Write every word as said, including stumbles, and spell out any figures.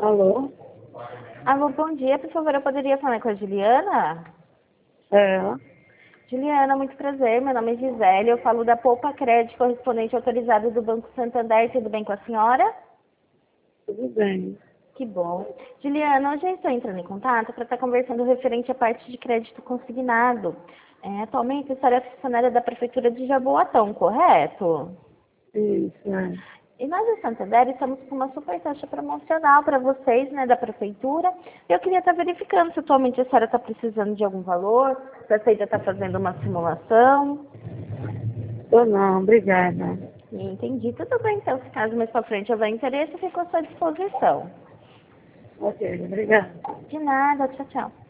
Alô? Alô, bom dia. Por favor, eu poderia falar com a Juliana? É, Juliana, muito prazer. Meu nome é Gisele. Eu falo da Poupa Crédito, correspondente autorizado do Banco Santander. Tudo bem com a senhora? tudo bem. Que bom. Juliana, hoje eu estou entrando em contato para estar conversando referente à parte de crédito consignado. É, atualmente, a senhora é funcionária da Prefeitura de Jaboatão, correto? Isso, é. E nós do Santander estamos com uma super taxa promocional para vocês, né, da Prefeitura. Eu queria estar verificando se atualmente a senhora está precisando de algum valor, se a Ceida está fazendo uma simulação. Tô não, obrigada. Entendi. Tudo bem, então, se caso mais para frente houver interesse, eu fico à sua disposição. Ok, obrigada. De nada, tchau, tchau.